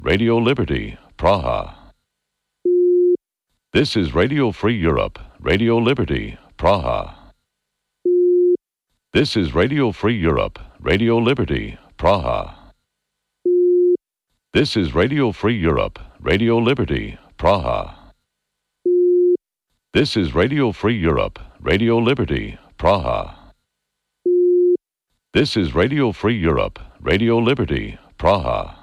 Radio Liberty, Praha. This is Radio Free Europe, Radio Liberty, Praha. This is Radio Free Europe, Radio Liberty, Praha. This is Radio Free Europe, Radio Liberty, Praha. This is Radio Free Europe, Radio Liberty, Praha. This is Radio Free Europe, Radio Liberty, Praha.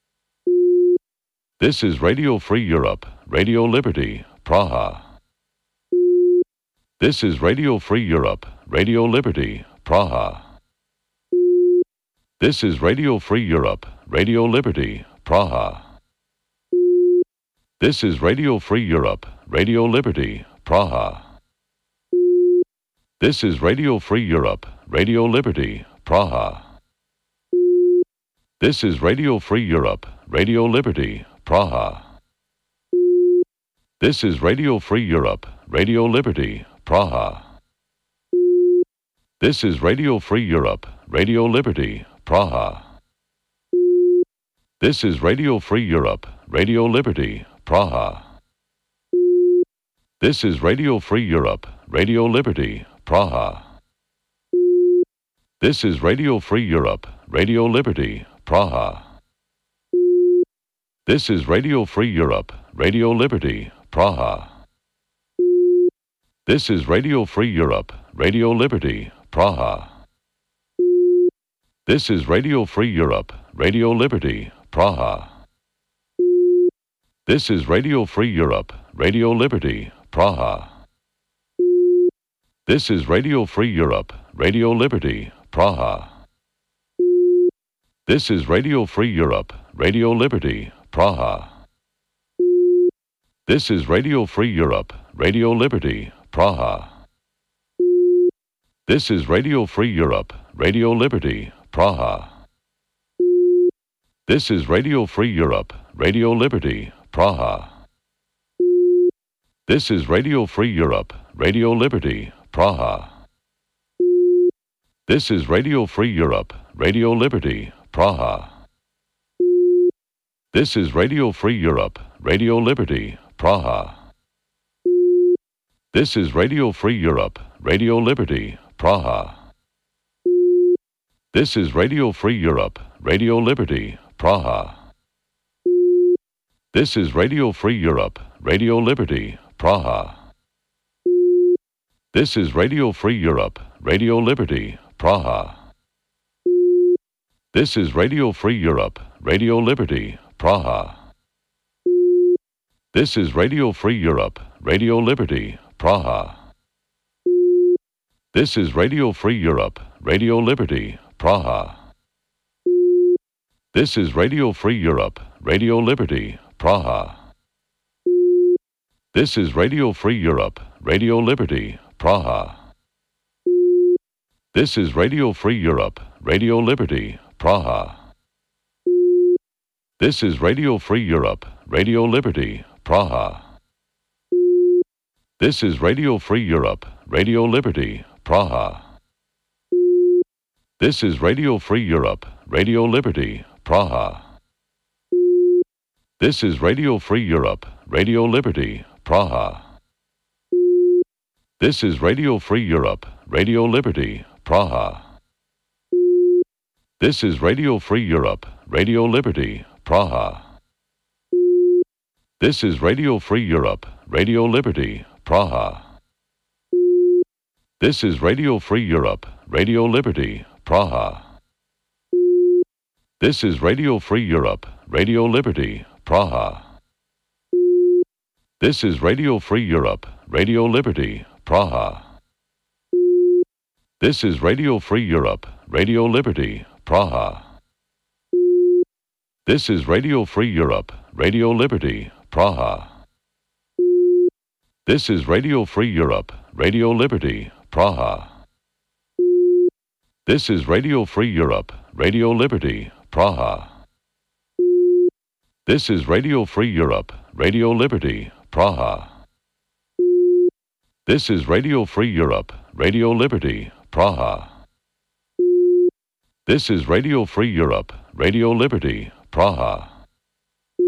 This is Radio Free Europe, Radio Liberty, Praha. This is Radio Free Europe, Radio Liberty, Praha. This is Radio Free Europe, Radio Liberty, Praha. This is Radio Free Europe, Radio Liberty, Praha. This is Radio Free Europe, Radio Liberty, Praha. This is Radio Free Europe, Radio Liberty, Praha. This is Radio Free Europe, Radio Liberty, Praha. This is Radio Free Europe, Radio Liberty, Praha. This is Radio Free Europe, Radio Liberty, Praha. This is Radio Free Europe, Radio Liberty, Praha. This is Radio Free Europe, Radio Liberty, Praha. This is Radio Free Europe, Radio Liberty, Praha. This is Radio Free Europe, Radio Liberty, Praha. This is Radio Free Europe, Radio Liberty, Praha. This is Radio Free Europe, Radio Liberty, Praha. This is Radio Free Europe, Radio Liberty, Praha. This is Radio Free Europe, Radio Liberty, Praha. This is Radio Free Europe, Radio Liberty, Praha. This is Radio Free Europe, Radio Liberty, Praha. This is Radio Free Europe, Radio Liberty, Praha. This is Radio Free Europe, Radio Liberty, Praha. This is Radio Free Europe, Radio Liberty, Praha. This is Radio Free Europe, Radio Liberty, Praha. This is Radio Free Europe, Radio Liberty, Praha. This is Radio Free Europe, Radio Liberty, Praha. This is Radio Free Europe, Radio Liberty, Praha. This is Radio Free Europe, Radio Liberty, Praha. This is Radio Free Europe, Radio Liberty, Praha. This is Radio Free Europe, Radio Liberty, Praha. This is Radio Free Europe, Radio Liberty, Praha. This is Radio Free Europe, Radio Liberty, Praha. This is Radio Free Europe, Radio Liberty, Praha. This is Radio Free Europe, Radio Liberty, Praha. This is Radio Free Europe, Radio Liberty, Praha. This is Radio Free Europe, Radio Liberty, Praha. This is Radio Free Europe, Radio Liberty, Praha. This is Radio Free Europe, Radio Liberty, Praha. This is Radio Free Europe, Radio Liberty, Praha. This is Radio Free Europe, Radio Liberty, Praha. This is Radio Free Europe, Radio Liberty, Praha. This is Radio Free Europe, Radio Liberty, Praha. This is Radio Free Europe, Radio Liberty, Praha. This is Radio Free Europe, Radio Liberty, Praha. This is Radio Free Europe, Radio Liberty, Praha. This is Radio Free Europe, Radio Liberty, Praha. This is Radio Free Europe, Radio Liberty, Praha. This is Radio Free Europe, Radio Liberty, Praha. This is Radio Free Europe, Radio Liberty, Praha. This is Radio Free Europe, Radio Liberty, Praha. This is Radio Free Europe, Radio Liberty, Praha.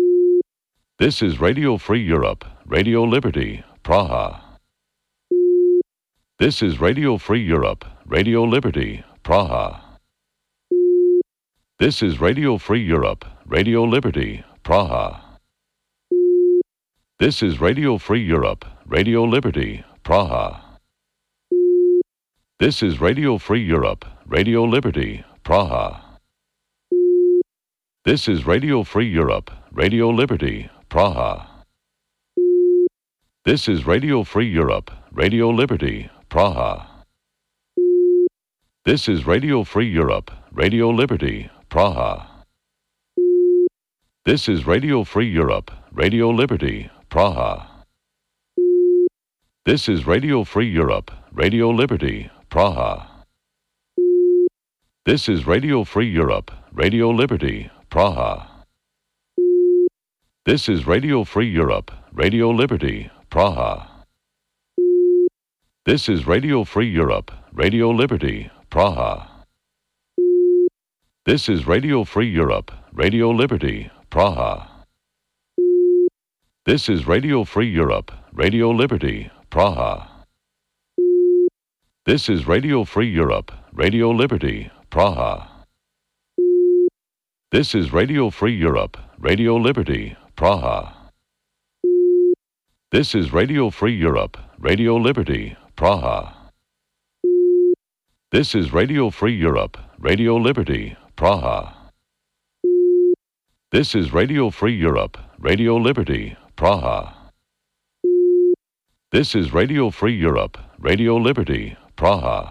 This is Radio Free Europe, Radio Liberty, Praha. This is Radio Free Europe, Radio Liberty, Praha. This is Radio Free Europe, Radio Liberty, Praha. This is Radio Free Europe, Radio Liberty, Praha. This is Radio Free Europe, Radio Liberty, Praha. This is Radio Free Europe, Radio Liberty, Praha. This is Radio Free Europe, Radio Liberty, Praha. This is Radio Free Europe, Radio Liberty, Praha. This is Radio Free Europe, Radio Liberty, Praha. This is Radio Free Europe, Radio Liberty, Praha. This is Radio Free Europe, Radio Liberty, Praha. This is Radio Free Europe, Radio Liberty, Praha. This is Radio Free Europe, Radio Liberty, Praha. This is Radio Free Europe, Radio Liberty, Praha. This is Radio Free Europe, Radio Liberty, Praha. This is Radio Free Europe, Radio Liberty, Praha. This is Radio Free Europe, Radio Liberty, Praha. This is Radio Free Europe, Radio Liberty, Praha. This is Radio Free Europe, Radio Liberty, Praha. This is Radio Free Europe, Radio Liberty, Praha. This is Radio Free Europe, Radio Liberty, Praha.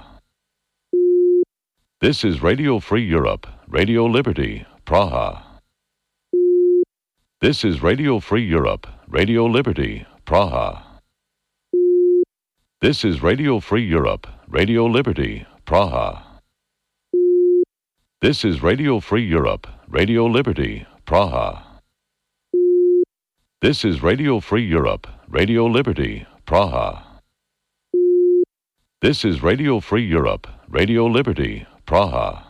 This is Radio Free Europe, Radio Liberty, Praha. This is Radio Free Europe, Radio Liberty, Praha. This is Radio Free Europe, Radio Liberty, Praha. This is Radio Free Europe, Radio Liberty, Praha. This is Radio Free Europe, Radio Liberty, Praha. This is Radio Free Europe, Radio Liberty, Praha.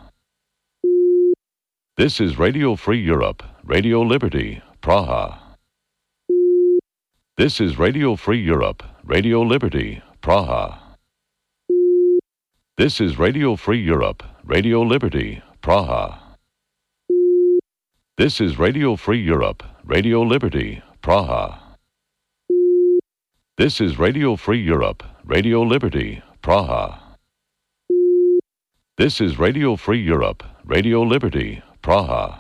This is Radio Free Europe, Radio Liberty, Praha. This is Radio Free Europe, Radio Liberty, Praha. This is Radio Free Europe, Radio Liberty, Praha. This is Radio Free Europe, Radio Liberty, Praha. This is Radio Free Europe, Radio Liberty, Praha. This is Radio Free Europe, Radio Liberty, Praha.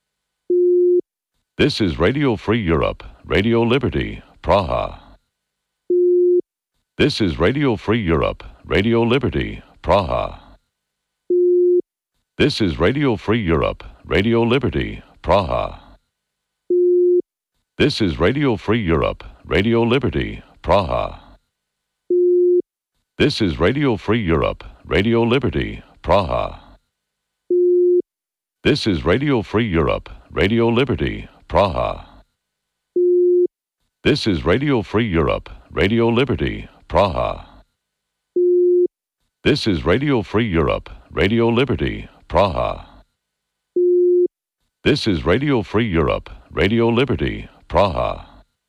This is Radio Free Europe, Radio Liberty, Praha. This is Radio Free Europe, Radio Liberty, Praha. This is Radio Free Europe, Radio Liberty, Praha. This is Radio Free Europe, Radio Liberty, Praha. This is Radio Free Europe, Radio Liberty, Praha. This is Radio Free Europe, Radio Liberty, Praha. This is Radio Free Europe, Radio Liberty, Praha. This is Radio Free Europe, Radio Liberty, Praha. This is Radio Free Europe, Radio Liberty, Praha.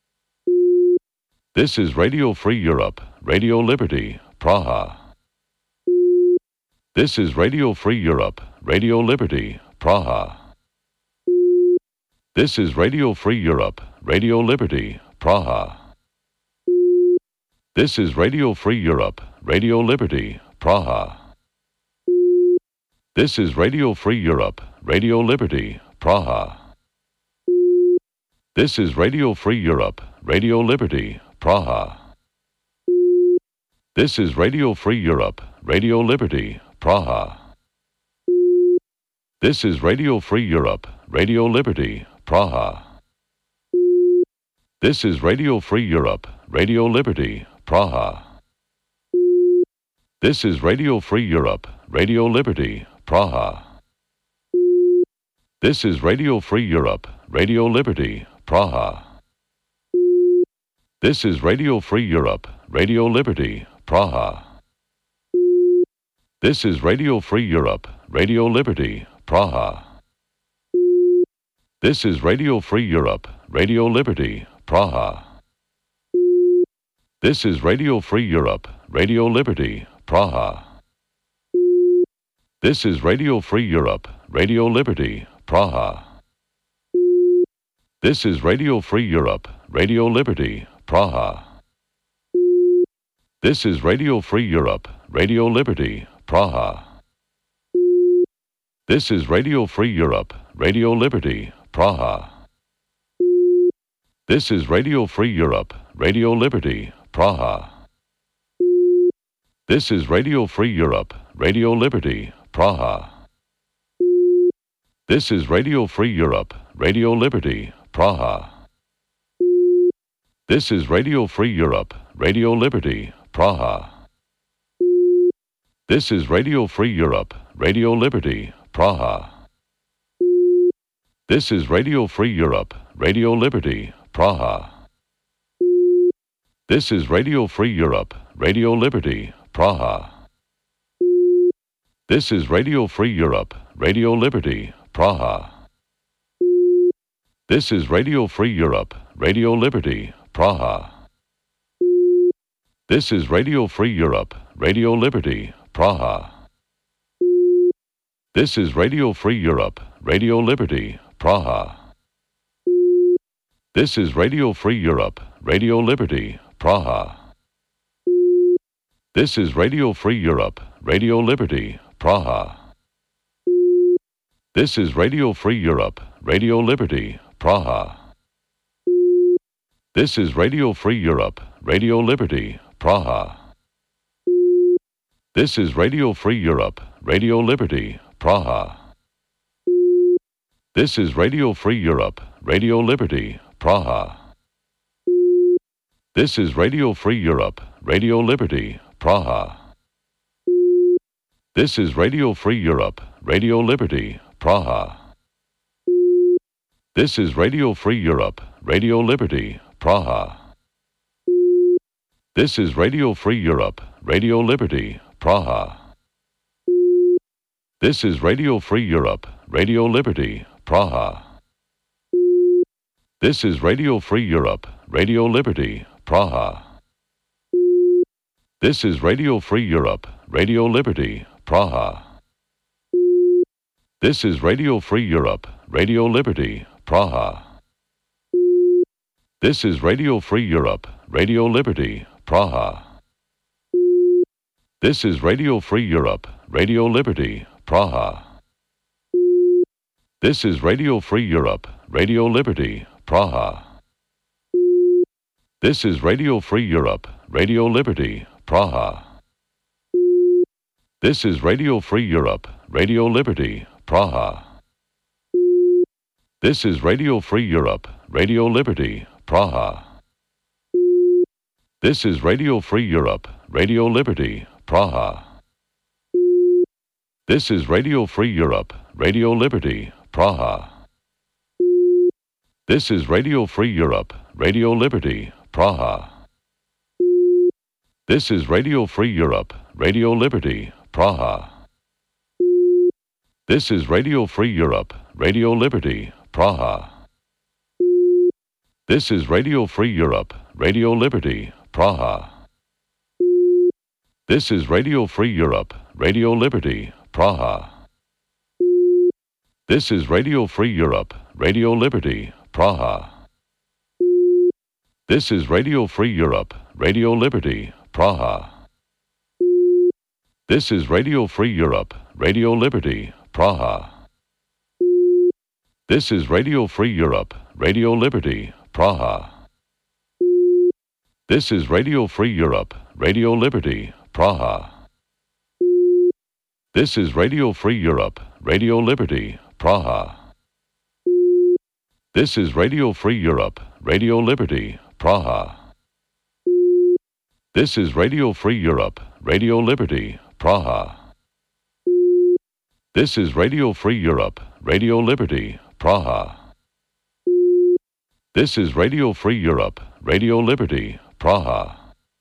This is Radio Free Europe, Radio Liberty, Praha. This is Radio Free Europe, Radio Liberty, Praha. This is Radio Free Europe, Radio Liberty, Praha. This is Radio Free Europe, Radio Liberty, Praha. This is Radio Free Europe, Radio Liberty, Praha. This is Radio Free Europe, Radio Liberty, Praha. This is Radio Free Europe, Radio Liberty, Praha. This is Radio Free Europe, Radio Liberty, Praha. This is Radio Free Europe, Radio Liberty, Praha. This is Radio Free Europe, Radio Liberty, Praha. This is Radio Free Europe, Radio Liberty, Praha. This is Radio Free Europe, Radio Liberty, Praha. This is Radio Free Europe, Radio Liberty, Praha. This is Radio Free Europe, Radio Liberty, Praha. This is Radio Free Europe, Radio Liberty, Praha. This is Radio Free Europe, Radio Liberty, Praha. This is Radio Free Europe, Radio Liberty, Praha. This is Radio Free Europe, Radio Liberty, Praha. This is Radio Free Europe, Radio Liberty, Praha. This is Radio Free Europe, Radio Liberty, Praha. This is Radio Free Europe, Radio Liberty, Praha. This is Radio Free Europe, Radio Liberty, Praha. This is Radio Free Europe, Radio Liberty, Praha. This is Radio Free Europe, Radio Liberty, Praha. This is Radio Free Europe, Radio Liberty, Praha. This is Radio Free Europe, Radio Liberty, Praha. This is Radio Free Europe, Radio Liberty, Praha. This is Radio Free Europe, Radio Liberty, Praha. This is Radio Free Europe, Radio Liberty, Praha. This is Radio Free Europe, Radio Liberty, Praha. This is Radio Free Europe, Radio Liberty, Praha. This is Radio Free Europe, Radio Liberty, Praha. This is Radio Free Europe, Radio Liberty, Praha. This is Radio Free Europe, Radio Liberty, Praha. This is Radio Free Europe, Radio Liberty, Praha. This is Radio Free Europe, Radio Liberty, Praha. This is Radio Free Europe, Radio Liberty, Praha. This is Radio Free Europe, Radio Liberty, Praha. This is Radio Free Europe, Radio Liberty, Praha. This is Radio Free Europe, Radio Liberty, Praha. This is Radio Free Europe, Radio Liberty, Praha. This is Radio Free Europe, Radio Liberty, Praha. This is Radio Free Europe, Radio Liberty, Praha. This is Radio Free Europe, Radio Liberty, Praha. This is Radio Free Europe, Radio Liberty, Praha. This is Radio Free Europe, Radio Liberty, Praha. This is Radio Free Europe, Radio Liberty, Praha. This is Radio Free Europe, Radio Liberty, Praha. This is Radio Free Europe, Radio Liberty, Praha. This is Radio Free Europe, Radio Liberty, Praha. This is Radio Free Europe, Radio Liberty, Praha. This is Radio Free Europe, Radio Liberty, Praha. This is Radio Free Europe, Radio Liberty, Praha. This is Radio Free Europe, Radio Liberty, Praha. This is Radio Free Europe, Radio Liberty, Praha. This is Radio Free Europe, Radio Liberty, Praha. This is Radio Free Europe, Radio Liberty, Praha. This is Radio Free Europe, Radio Liberty, Praha. This is Radio Free Europe, Radio Liberty, Praha. This is Radio Free Europe, Radio Liberty, Praha. This is Radio Free Europe, Radio Liberty, Praha. This is Radio Free Europe, Radio Liberty, Praha. This is Radio Free Europe, Radio Liberty, Praha. This is Radio Free Europe, Radio Liberty, Praha. This is Radio Free Europe, Radio Liberty, Praha. This is Radio Free Europe, Radio Liberty, Praha. This is Radio Free Europe, Radio Liberty, Praha.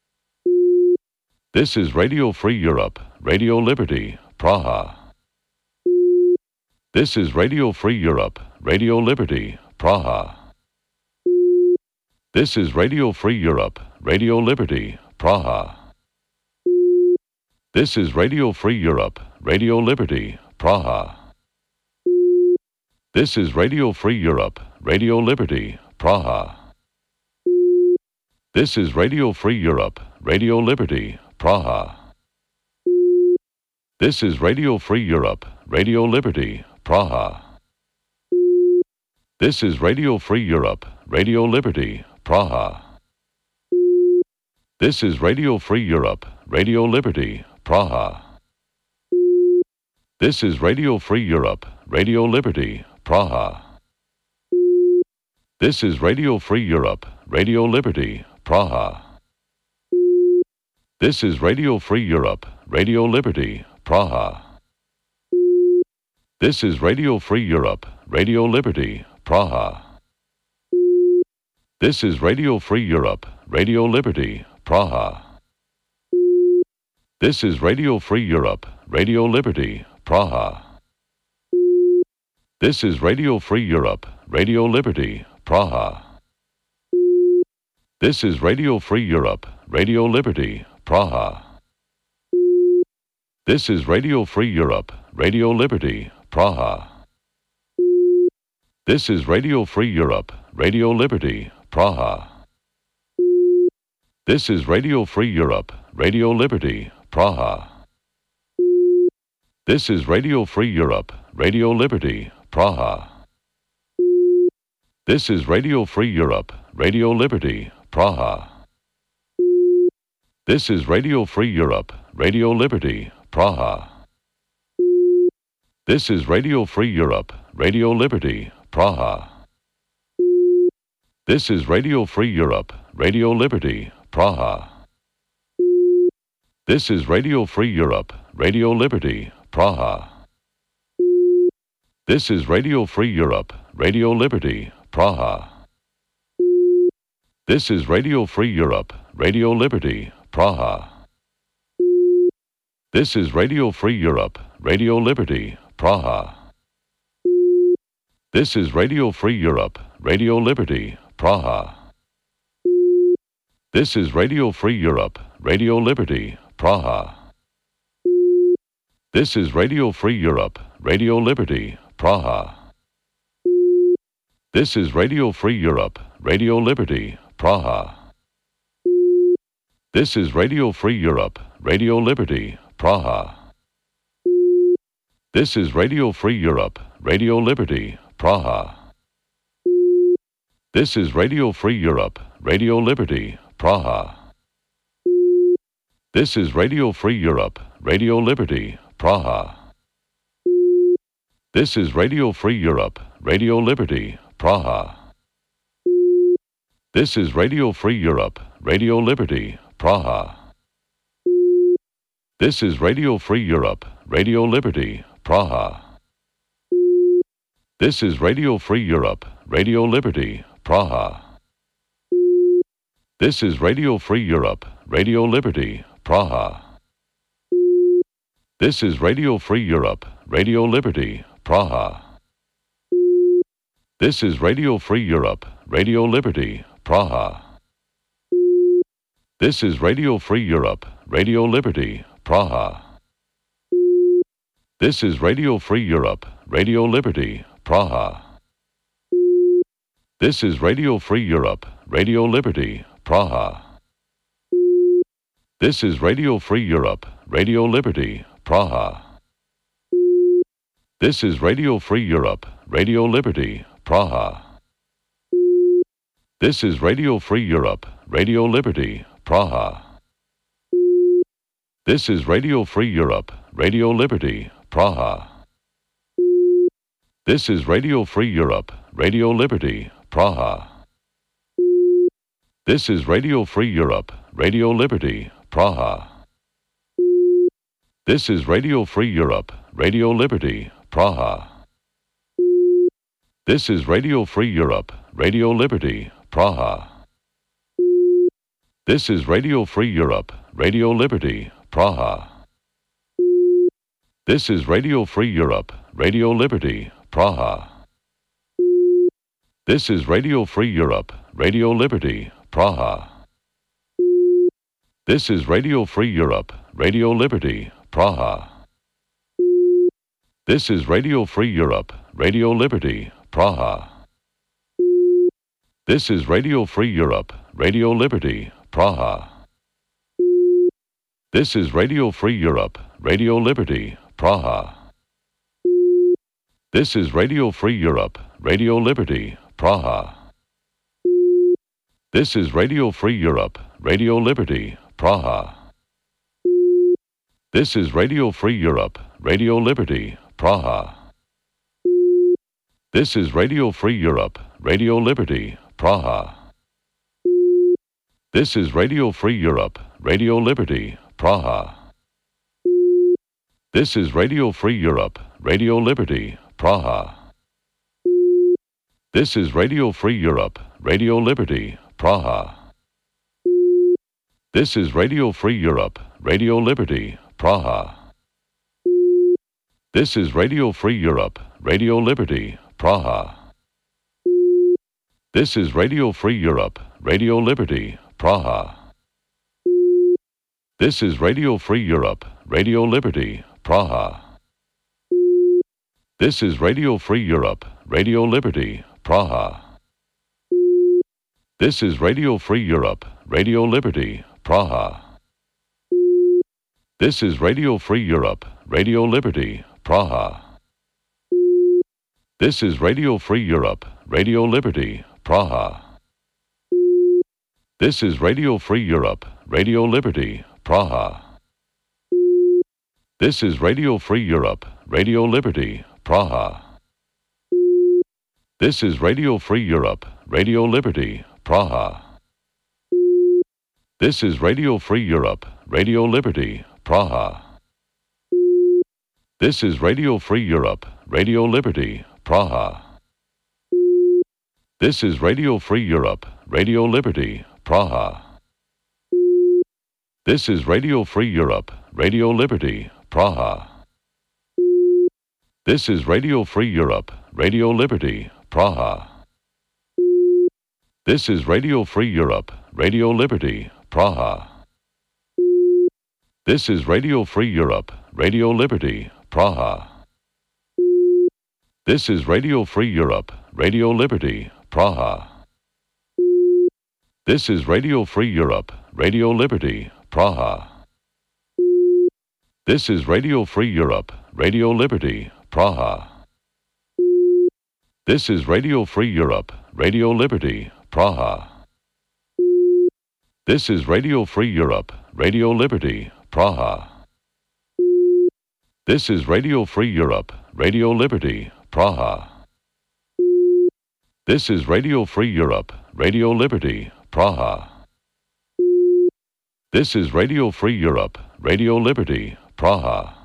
This is Radio Free Europe, Radio Liberty, Praha. This is Radio Free Europe, Radio Liberty, Praha. This is Radio Free Europe, Radio Liberty, Praha. This is Radio Free Europe, Radio Liberty, Praha. This is Radio Free Europe, Radio Liberty, Praha. This is Radio Free Europe, Radio Liberty, Praha. This is Radio Free Europe, Radio Liberty, Praha. This is Radio Free Europe, Radio Liberty, Praha. This is Radio Free Europe, Radio Liberty, Praha. This is Radio Free Europe, Radio Liberty, Praha. This is Radio Free Europe, Radio Liberty, Praha. This is Radio Free Europe, Radio Liberty, Praha. This is Radio Free Europe, Radio Liberty, Praha. This is Radio Free Europe, Radio Liberty, Praha. This is Radio Free Europe, Radio Liberty, Praha. This is Radio Free Europe, Radio Liberty, Praha. This is Radio Free Europe, Radio Liberty, Praha. This is Radio Free Europe, Radio Liberty, Praha. This is Radio Free Europe, Radio Liberty, Praha. This is Radio Free Europe, Radio Liberty, Praha. This is Radio Free Europe, Radio Liberty, Praha. This is Radio Free Europe, Radio Liberty, Praha. This is Radio Free Europe, Radio Liberty, Praha. This is Radio Free Europe, Radio Liberty, Praha. This is Radio Free Europe, Radio Liberty, Praha. This is Radio Free Europe, Radio Liberty, Praha. This is Radio Free Europe, Radio Liberty, Praha. This is Radio Free Europe, Radio Liberty, Praha. This is Radio Free Europe, Radio Liberty, Praha. This is Radio Free Europe, Radio Liberty, Praha. This is Radio Free Europe, Radio Liberty, Praha. This is Radio Free Europe, Radio Liberty, Praha. This is Radio Free Europe, Radio Liberty, Praha. This is Radio Free Europe, Radio Liberty, Praha. This is Radio Free Europe, Radio Liberty, Praha. This is Radio Free Europe, Radio Liberty, Praha. This is Radio Free Europe, Radio Liberty, Praha. This is Radio Free Europe, Radio Liberty, Praha. This is Radio Free Europe, Radio Liberty, Praha. This is Radio Free Europe, Radio Liberty, Praha. This is Radio Free Europe, Radio Liberty, Praha. This is Radio Free Europe, Radio Liberty, Praha. This is Radio Free Europe, Radio Liberty, Praha. This is Radio Free Europe, Radio Liberty, Praha. This is Radio Free Europe, Radio Liberty, Praha. This is Radio Free Europe, Radio Liberty, Praha. This is Radio Free Europe, Radio Liberty, Praha. This is Radio Free Europe, Radio Liberty, Praha. This is Radio Free Europe, Radio Liberty, Praha. This is Radio Free Europe, Radio Liberty, Praha. This is Radio Free Europe, Radio Liberty, Praha. This is Radio Free Europe, Radio Liberty, Praha. This is Radio Free Europe, Radio Liberty, Praha. This is Radio Free Europe, Radio Liberty, Praha. This is Radio Free Europe, Radio Liberty, Praha. This is Radio Free Europe, Radio Liberty, Praha. This is Radio Free Europe, Radio Liberty, Praha. This is Radio Free Europe, Radio Liberty, Praha. This is Radio Free Europe, Radio Liberty, Praha. This is Radio Free Europe, Radio Liberty, Praha. This is Radio Free Europe, Radio Liberty, Praha. This is Radio Free Europe, Radio Liberty, Praha. This is Radio Free Europe, Radio Liberty, Praha. This is Radio Free Europe, Radio Liberty, Praha. This is Radio Free Europe, Radio Liberty, Praha. This is Radio Free Europe, Radio Liberty, Praha. This is Radio Free Europe, Radio Liberty, Praha. This is Radio Free Europe, Radio Liberty, Praha. This is Radio Free Europe, Radio Liberty, Praha. This is Radio Free Europe, Radio Liberty, Praha. This is Radio Free Europe, Radio Liberty, Praha. This is Radio Free Europe, Radio Liberty, Praha. This is Radio Free Europe, Radio Liberty, Praha. This is Radio Free Europe, Radio Liberty, Praha. This is Radio Free Europe, Radio Liberty, Praha. This is Radio Free Europe, Radio Liberty, Praha. This is Radio Free Europe, Radio Liberty, Praha. This is Radio Free Europe, Radio Liberty, Praha. This is Radio Free Europe, Radio Liberty, Praha. This is Radio Free Europe, Radio Liberty, Praha. This is Radio Free Europe, Radio Liberty, Praha. This is Radio Free Europe, Radio Liberty, Praha. This is Radio Free Europe, Radio Liberty, Praha. This is Radio Free Europe, Radio Liberty, Praha. This is Radio Free Europe, Radio Liberty, Praha. This is Radio Free Europe, Radio Liberty, Praha. This is Radio Free Europe, Radio Liberty, Praha. This is Radio Free Europe, Radio Liberty, Praha. This is Radio Free Europe, Radio Liberty, Praha. This is Radio Free Europe, Radio Liberty, Praha. This is Radio Free Europe, Radio Liberty, Praha. This is Radio Free Europe, Radio Liberty, Praha. This is Radio Free Europe, Radio Liberty, Praha. This is Radio Free Europe, Radio Liberty, Praha. This is Radio Free Europe, Radio Liberty, Praha.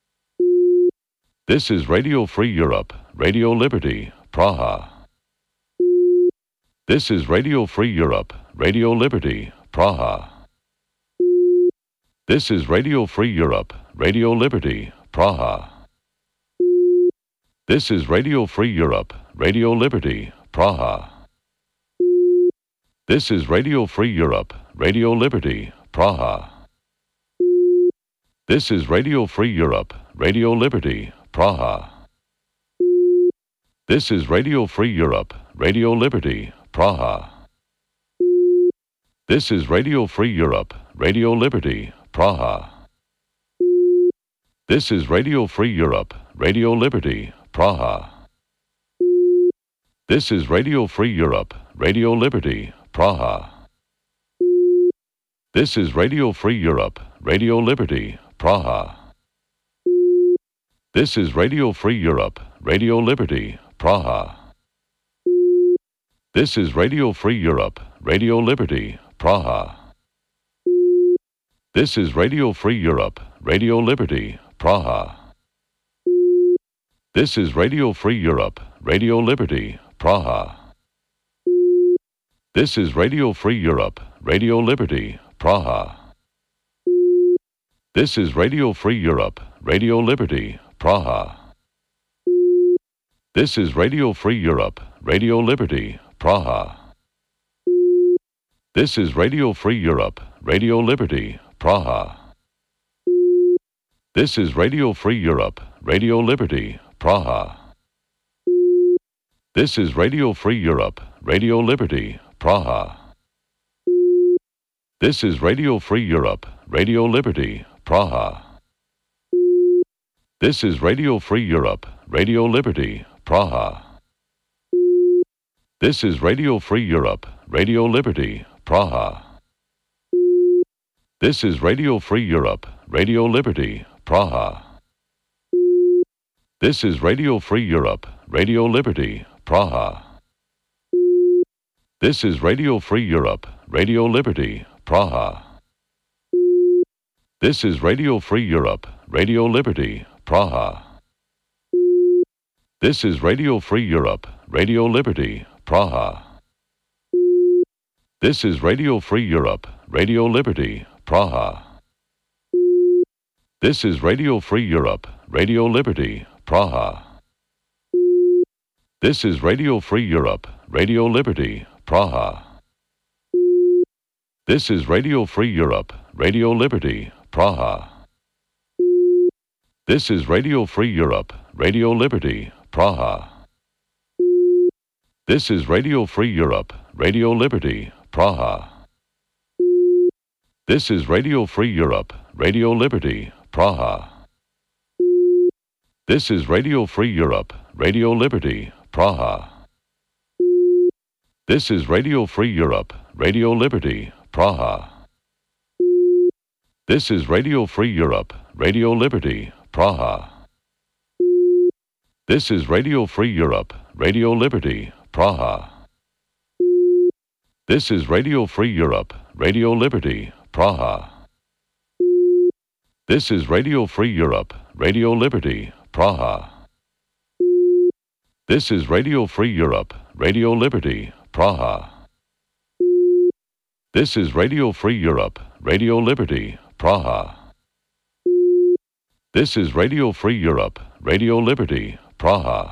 This is Radio Free Europe, Radio Liberty, Praha. This is Radio Free Europe, Radio Liberty, Praha. This is Radio Free Europe, Radio Liberty, Praha. This is Radio Free Europe, Radio Liberty, Praha. This is Radio Free Europe, Radio Liberty, Praha. This is Radio Free Europe, Radio Liberty, Praha. This is Radio Free Europe, Radio Liberty, Praha. This is Radio Free Europe, Radio Liberty, Praha. This is Radio Free Europe, Radio Liberty, Praha. This is Radio Free Europe, Radio Liberty, Praha. This is Radio Free Europe, Radio Liberty, Praha. This is Radio Free Europe, Radio Liberty, Praha. This is Radio Free Europe, Radio Liberty, Praha. This is Radio Free Europe, Radio Liberty, Praha. This is Radio Free Europe, Radio Liberty, Praha. This is Radio Free Europe, Radio Liberty, Praha. This is Radio Free Europe, Radio Liberty, Praha. This is Radio Free Europe, Radio Liberty, Praha. This is Radio Free Europe, Radio Liberty, Praha. This is Radio Free Europe, Radio Liberty, Praha. This is Radio Free Europe, Radio Liberty, Praha. This is Radio Free Europe, Radio Liberty, Praha. This is Radio Free Europe, Radio Liberty, Praha. This is Radio Free Europe, Radio Liberty, Praha. This is Radio Free Europe, Radio Liberty, Praha. This is Radio Free Europe, Radio Liberty, Praha. This is Radio Free Europe, Radio Liberty, Praha. This is Radio Free Europe, Radio Liberty, Praha. This is Radio Free Europe, Radio Liberty, Praha. This is Radio Free Europe, Radio Liberty, Praha. This is Radio Free Europe, Radio Liberty, Praha. This is Radio Free Europe, Radio Liberty, Praha. This is Radio Free Europe, Radio Liberty, Praha. This is Radio Free Europe, Radio Liberty, Praha. This is Radio Free Europe, Radio Liberty, Praha. This is Radio Free Europe, Radio Liberty, Praha. This is Radio Free Europe, Radio Liberty, Praha. This is Radio Free Europe, Radio Liberty, Praha. This is Radio Free Europe, Radio Liberty, Praha. This is Radio Free Europe, Radio Liberty, Praha. This is Radio Free Europe, Radio Liberty, Praha. This is Radio Free Europe, Radio Liberty, Praha. This is Radio Free Europe, Radio Liberty, Praha. This is Radio Free Europe, Radio Liberty, Praha. This is Radio Free Europe, Radio Liberty, Praha.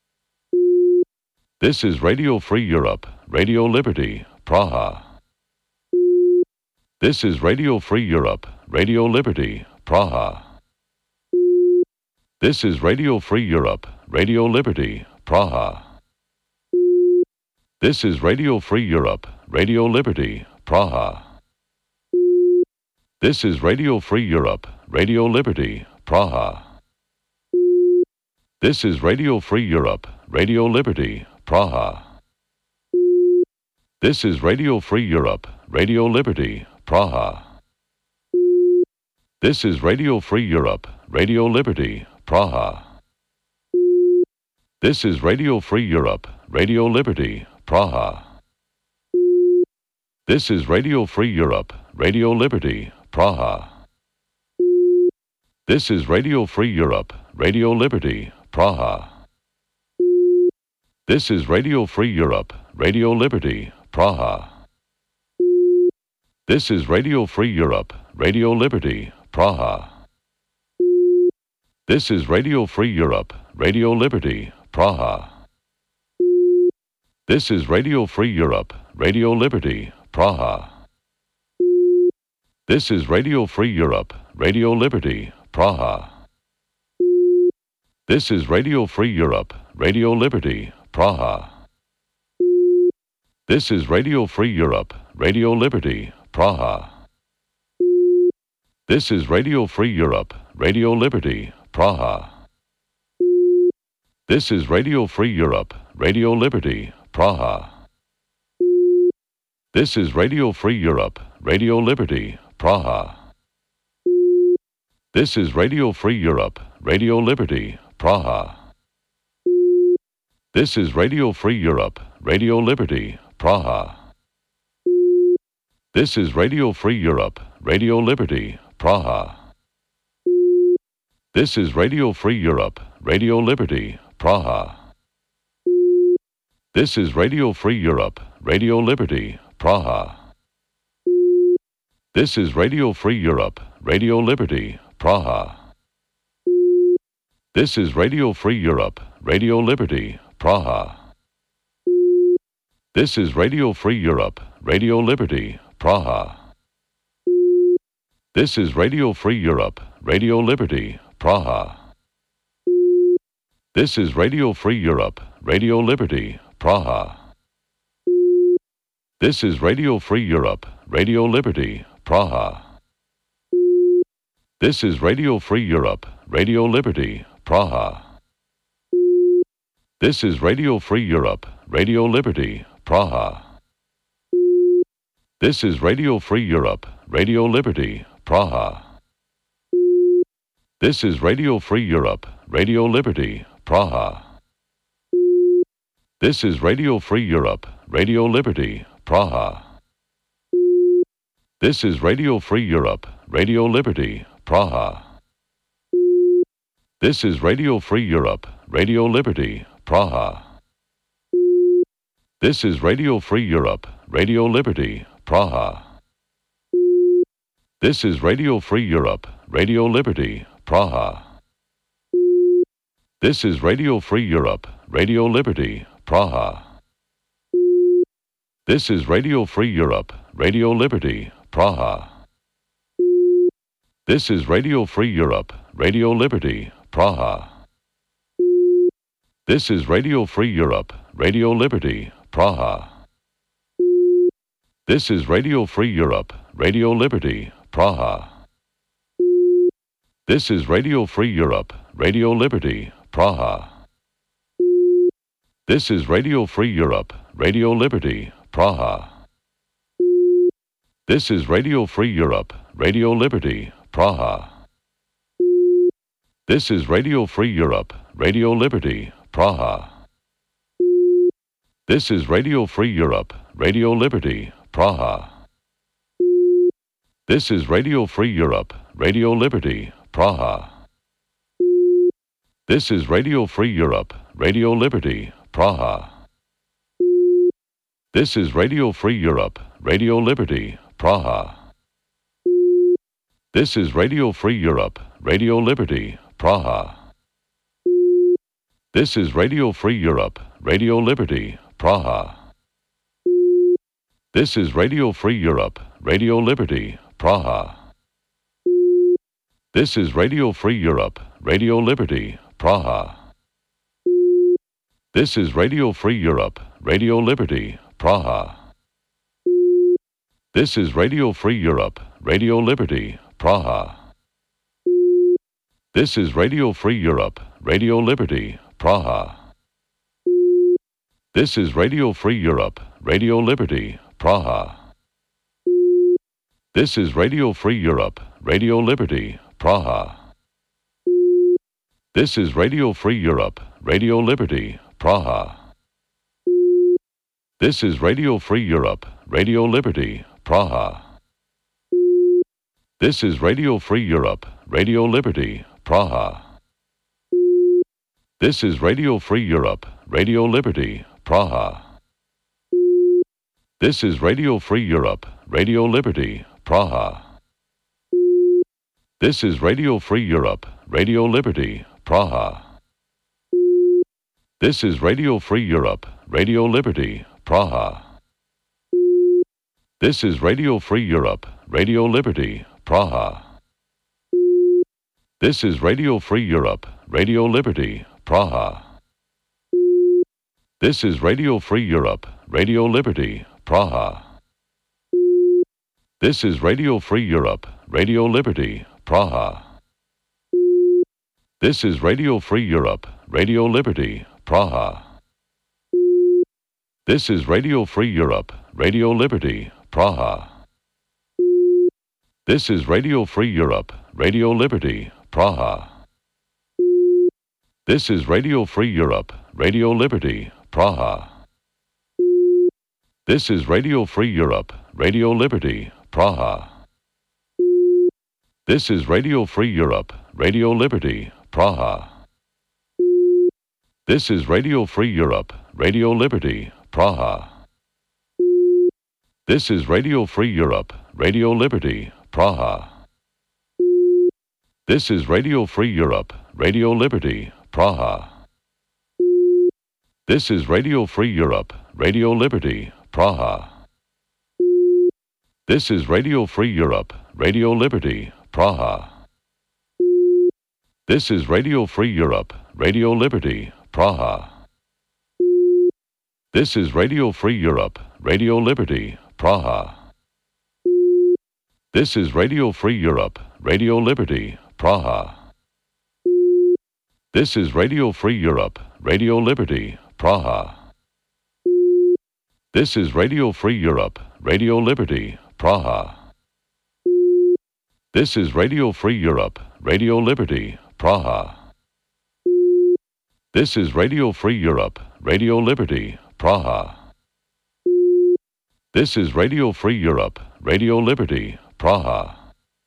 This is Radio Free Europe, Radio Liberty, Praha. This is Radio Free Europe, Radio Liberty, Praha. This is Radio Free Europe, Radio Liberty, Praha. This is Radio Free Europe, Radio Liberty, Praha. This is Radio Free Europe, Radio Liberty, Praha. This is Radio Free Europe, Radio Liberty, Praha. This is Radio Free Europe, Radio Liberty, Praha. This is Radio Free Europe, Radio Liberty, Praha. This is Radio Free Europe, Radio Liberty, Praha. This is Radio Free Europe, Radio Liberty, Praha. This is Radio Free Europe, Radio Liberty, Praha. This is Radio Free Europe, Radio Liberty, Praha. This is Radio Free Europe, Radio Liberty, Praha. This is Radio Free Europe, Radio Liberty, Praha. This is Radio Free Europe, Radio Liberty, Praha. This is Radio Free Europe, Radio Liberty, Praha. This is Radio Free Europe, Radio Liberty, Praha. This is Radio Free Europe, Radio Liberty, Praha. This is Radio Free Europe, Radio Liberty, Praha. This is Radio Free Europe, Radio Liberty, Praha. This is Radio Free Europe, Radio Liberty, Praha. This is Radio Free Europe, Radio Liberty, Praha. This is Radio Free Europe, Radio Liberty, Praha. This is Radio Free Europe, Radio Liberty, Praha. This is Radio Free Europe, Radio Liberty, Praha. This is Radio Free Europe, Radio Liberty, Praha. This is Radio Free Europe, Radio Liberty, Praha. This is Radio Free Europe, Radio Liberty, Praha. This is Radio Free Europe, Radio Liberty, Praha. This is Radio Free Europe, Radio Liberty, Praha. This is Radio Free Europe, Radio Liberty, Praha. This is Radio Free Europe, Radio Liberty, Praha. This is Radio Free Europe, Radio Liberty, Praha. This is Radio Free Europe, Radio Liberty, Praha. This is Radio Free Europe, Radio Liberty, Praha. This is Radio Free Europe, Radio Liberty, Praha. This is Radio Free Europe, Radio Liberty, Praha. This is Radio Free Europe, Radio Liberty, Praha. This is Radio Free Europe, Radio Liberty, Praha. This is Radio Free Europe, Radio Liberty, Praha. This is Radio Free Europe, Radio Liberty, Praha. This is Radio Free Europe, Radio Liberty, Praha. This is Radio Free Europe, Radio Liberty, Praha. This is Radio Free Europe, Radio Liberty, Praha. This is Radio Free Europe, Radio Liberty, Praha. This is Radio Free Europe, Radio Liberty, Praha. This is Radio Free Europe, Radio Liberty, Praha. This is Radio Free Europe, Radio Liberty, Praha. This is Radio Free Europe, Radio Liberty, Praha. This is Radio Free Europe, Radio Liberty, Praha. This is Radio Free Europe, Radio Liberty, Praha. This is Radio Free Europe, Radio Liberty, Praha. This is Radio Free Europe, Radio Liberty, Praha. This is Radio Free Europe, Radio Liberty, Praha. This is Radio Free Europe, Radio Liberty, Praha. This is Radio Free Europe, Radio Liberty, Praha. This is Radio Free Europe, Radio Liberty, Praha. This is Radio Free Europe, Radio Liberty, Praha. This is Radio Free Europe, Radio Liberty, Praha. This is Radio Free Europe, Radio Liberty, Praha. This is Radio Free Europe, Radio Liberty, Praha. This is Radio Free Europe, Radio Liberty, Praha. This is Radio Free Europe, Radio Liberty, Praha. This is Radio Free Europe, Radio Liberty, Praha. This is Radio Free Europe, Radio Liberty, Praha. This is Radio Free Europe, Radio Liberty, Praha. This is Radio Free Europe, Radio Liberty, Praha. This is Radio Free Europe, Radio Liberty, Praha. This is Radio Free Europe, Radio Liberty, Praha. This is Radio Free Europe, Radio Liberty, Praha. This is Radio Free Europe, Radio Liberty, Praha. This is Radio Free Europe, Radio Liberty, Praha. This is Radio Free Europe, Radio Liberty, Praha. This is Radio Free Europe, Radio Liberty, Praha. This is Radio Free Europe, Radio Liberty, Praha. This is Radio Free Europe, Radio Liberty, Praha. This is Radio Free Europe, Radio Liberty, Praha. This is Radio Free Europe, Radio Liberty, Praha. This is Radio Free Europe, Radio Liberty, Praha. This is Radio Free Europe, Radio Liberty, Praha. This is Radio Free Europe, Radio Liberty, Praha. This is Radio Free Europe, Radio Liberty, Praha. This is Radio Free Europe, Radio Liberty, Praha. This is Radio Free Europe, Radio Liberty, Praha. This is Radio Free Europe, Radio Liberty, Praha. This is Radio Free Europe, Radio Liberty, Praha. This is Radio Free Europe, Radio Liberty, Praha. This is Radio Free Europe, Radio Liberty, Praha. This is Radio Free Europe, Radio Liberty, Praha. This is Radio Free Europe, Radio Liberty, Praha. This is Radio Free Europe, Radio Liberty, Praha. This is Radio Free Europe, Radio Liberty, Praha. This is Radio Free Europe, Radio Liberty, Praha.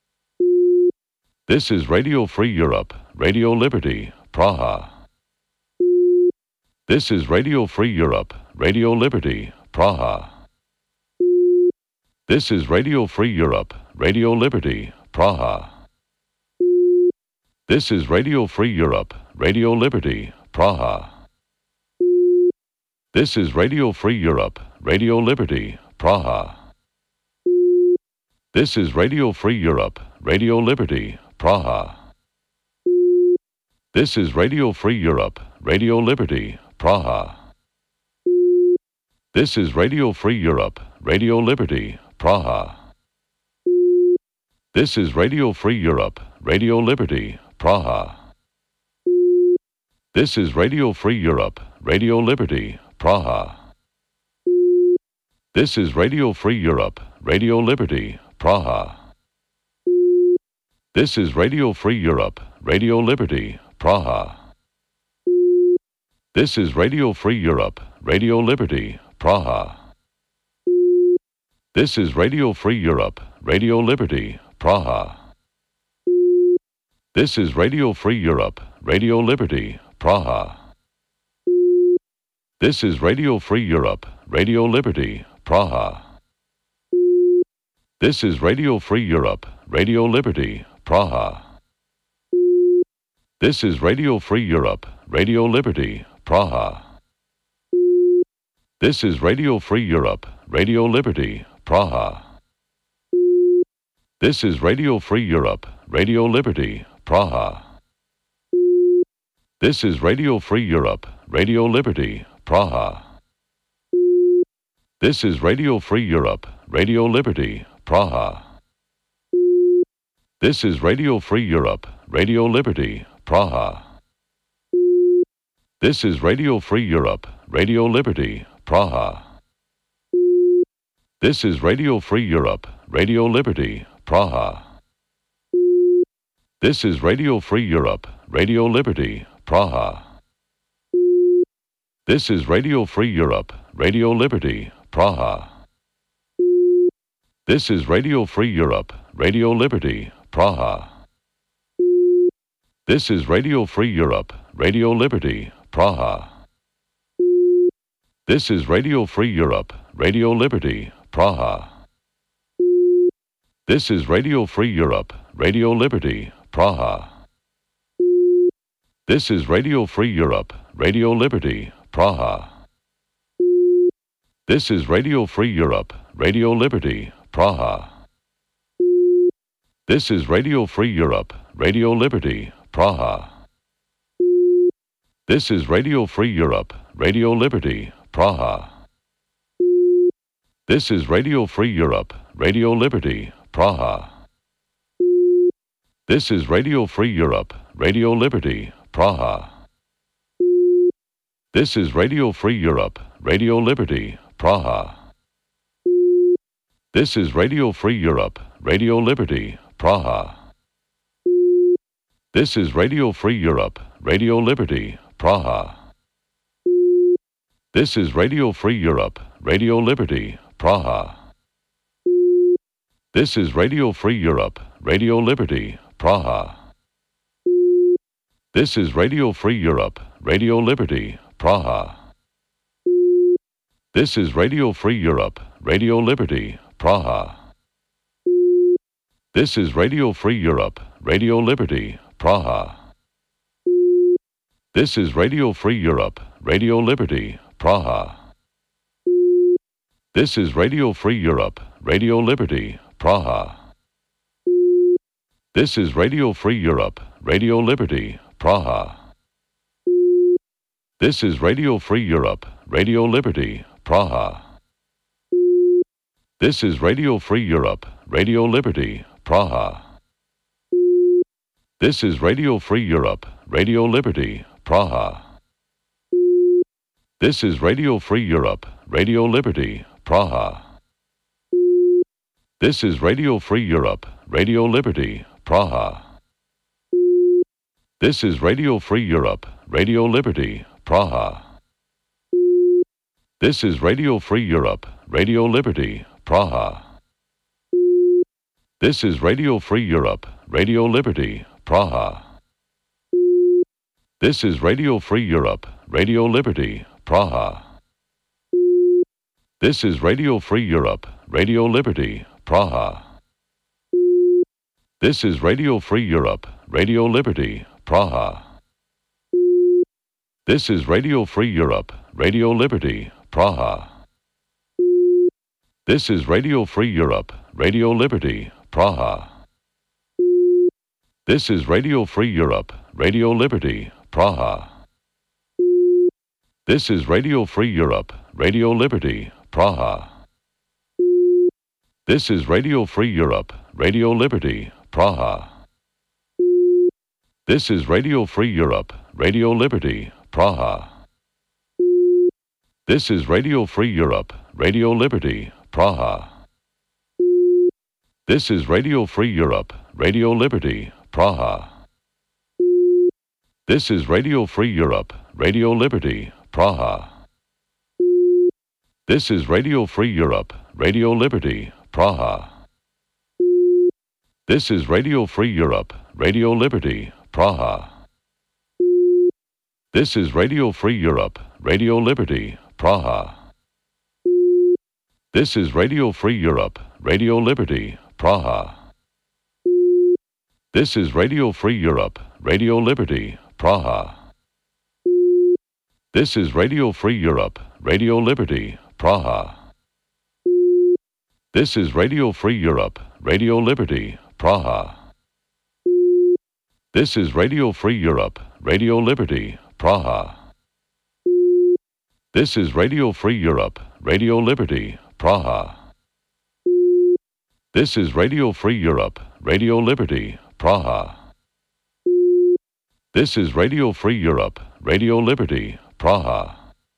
This is Radio Free Europe, Radio Liberty, Praha. This is Radio Free Europe, Radio Liberty, Praha. This is Radio Free Europe, Radio Liberty, Praha. This is Radio Free Europe, Radio Liberty, Praha. This is Radio Free Europe, Radio Liberty, Praha. This is Radio Free Europe, Radio Liberty, Praha. This is Radio Free Europe, Radio Liberty, Praha. This is Radio Free Europe, Radio Liberty, Praha. This is Radio Free Europe, Radio Liberty, Praha. This is Radio Free Europe, Radio Liberty, Praha. This is Radio Free Europe, Radio Liberty, Praha. This is Radio Free Europe, Radio Liberty, Praha. This is Radio Free Europe, Radio Liberty, Praha. This is Radio Free Europe, Radio Liberty, Praha. This is Radio Free Europe, Radio Liberty, Praha. This is Radio Free Europe, Radio Liberty, Praha. This is Radio Free Europe, Radio Liberty, Praha. This is Radio Free Europe, Radio Liberty, Praha. This is Radio Free Europe, Radio Liberty, Praha. This is Radio Free Europe, Radio Liberty, Praha. This is Radio Free Europe, Radio Liberty, Praha. This is Radio Free Europe, Radio Liberty, Praha. This is Radio Free Europe, Radio Liberty, Praha. This is Radio Free Europe, Radio Liberty, Praha. This is Radio Free Europe, Radio Liberty, Praha. This is Radio Free Europe, Radio Liberty, Praha. This is Radio Free Europe, Radio Liberty, Praha. This is Radio Free Europe, Radio Liberty, Praha. This is Radio Free Europe, Radio Liberty, Praha. This is Radio Free Europe, Radio Liberty, Praha. This is Radio Free Europe, Radio Liberty, Praha. This is Radio Free Europe, Radio Liberty, Praha. This is Radio Free Europe, Radio Liberty, Praha. This is Radio Free Europe, Radio Liberty, Praha. This is Radio Free Europe, Radio Liberty, Praha. This is Radio Free Europe, Radio Liberty, Praha. This is Radio Free Europe, Radio Liberty, Praha. This is Radio Free Europe, Radio Liberty, Praha. This is Radio Free Europe, Radio Liberty, Praha. This is Radio Free Europe, Radio Liberty, Praha. This is Radio Free Europe, Radio Liberty, Praha. This is Radio Free Europe, Radio Liberty, Praha. This is Radio Free Europe, Radio Liberty, Praha. This is Radio Free Europe, Radio Liberty, Praha. This is Radio Free Europe, Radio Liberty, Praha. This is Radio Free Europe, Radio Liberty, Praha. This is Radio Free Europe, Radio Liberty, Praha. This is Radio Free Europe, Radio Liberty, Praha. This is Radio Free Europe, Radio Liberty, Praha. This is Radio Free Europe, Radio Liberty, Praha. This is Radio Free Europe, Radio Liberty, Praha. This is Radio Free Europe, Radio Liberty, Praha. This is Radio Free Europe, Radio Liberty, Praha. This is Radio Free Europe, Radio Liberty, Praha. This is Radio Free Europe, Radio Liberty, Praha. This is Radio Free Europe, Radio Liberty, Praha. This is Radio Free Europe, Radio Liberty, Praha. This is Radio Free Europe, Radio Liberty, Praha. This is Radio Free Europe, Radio Liberty, Praha. This is Radio Free Europe, Radio Liberty, Praha. This is Radio Free Europe, Radio Liberty, Praha. This is Radio Free Europe, Radio Liberty, Praha. This is Radio Free Europe, Radio Liberty, Praha. This is Radio Free Europe, Radio Liberty, Praha. This is Radio Free Europe, Radio Liberty, Praha. This is Radio Free Europe, Radio Liberty, Praha. This is Radio Free Europe, Radio Liberty, Praha. This is Radio Free Europe, Radio Liberty, Praha. This is Radio Free Europe, Radio Liberty, Praha. This is Radio Free Europe, Radio Liberty, Praha. This is Radio Free Europe, Radio Liberty, Praha. This is Radio Free Europe, Radio Liberty, Praha. This is Radio Free Europe, Radio Liberty, Praha. This is Radio Free Europe, Radio Liberty, Praha. This is Radio Free Europe, Radio Liberty, Praha. This is Radio Free Europe, Radio Liberty, Praha. This is Radio Free Europe, Radio Liberty, Praha. This is Radio Free Europe, Radio Liberty, Praha. This is Radio Free Europe, Radio Liberty, Praha.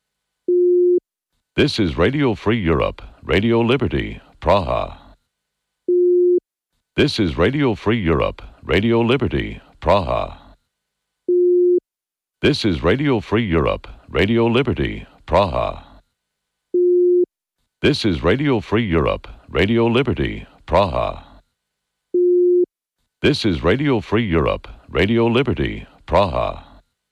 This is Radio Free Europe, Radio Liberty, Praha. This is Radio Free Europe, Radio Liberty, Praha. This is Radio Free Europe, Radio Liberty, Praha. This is Radio Free Europe, Radio Liberty, Praha. This is Radio Free Europe, Radio Liberty, Praha.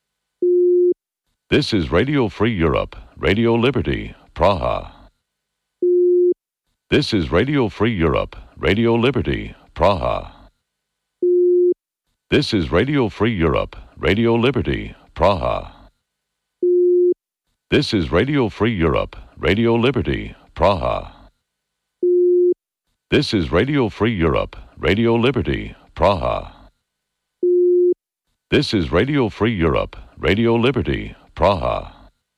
This is Radio Free Europe, Radio Liberty, Praha. This is Radio Free Europe, Radio Liberty, Praha. This is Radio Free Europe, Radio Liberty, Praha. This is Radio Free Europe, Radio Liberty, Praha. This is Radio Free Europe, Radio Liberty, Praha. This is Radio Free Europe, Radio Liberty, Praha.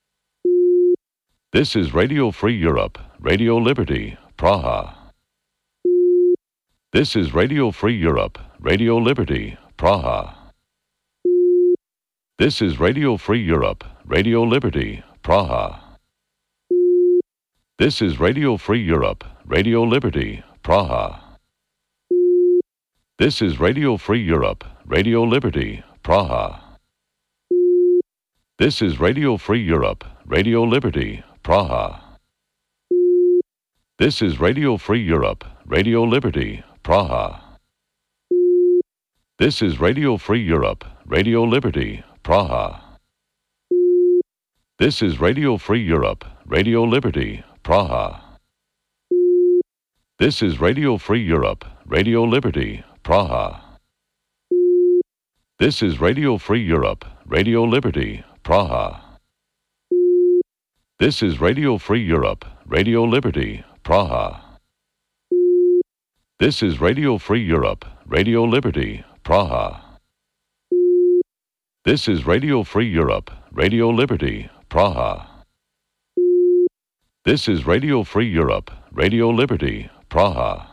This is Radio Free Europe, Radio Liberty, Praha. This is Radio Free Europe, Radio Liberty, Praha. This is Radio Free Europe, Radio Liberty, Praha. This is Radio Free Europe, Radio Liberty, Praha. This is Radio Free Europe, Radio Liberty, Praha. This is Radio Free Europe, Radio Liberty, Praha. This is Radio Free Europe, Radio Liberty, Praha. This is Radio Free Europe, Radio Liberty, Praha. This is Radio Free Europe, Radio Liberty, Praha. This is Radio Free Europe, Radio Liberty, Praha. This is Radio Free Europe, Radio Liberty, Praha. This is Radio Free Europe, Radio Liberty, Praha. This is Radio Free Europe, Radio Liberty, Praha. This is Radio Free Europe, Radio Liberty, Praha. This is Radio Free Europe, Radio Liberty, Praha.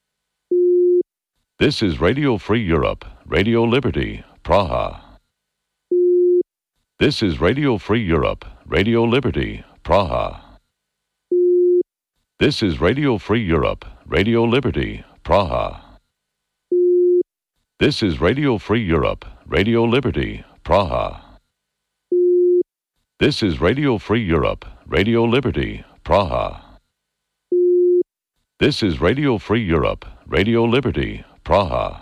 This is Radio Free Europe, Radio Liberty, Praha. This is Radio Free Europe, Radio Liberty, Praha. This is Radio Free Europe, Radio Liberty, Praha. This is Radio Free Europe, Radio Liberty, Praha. This is Radio Free Europe, Radio Liberty, Praha. This is Radio Free Europe, Radio Liberty, Praha.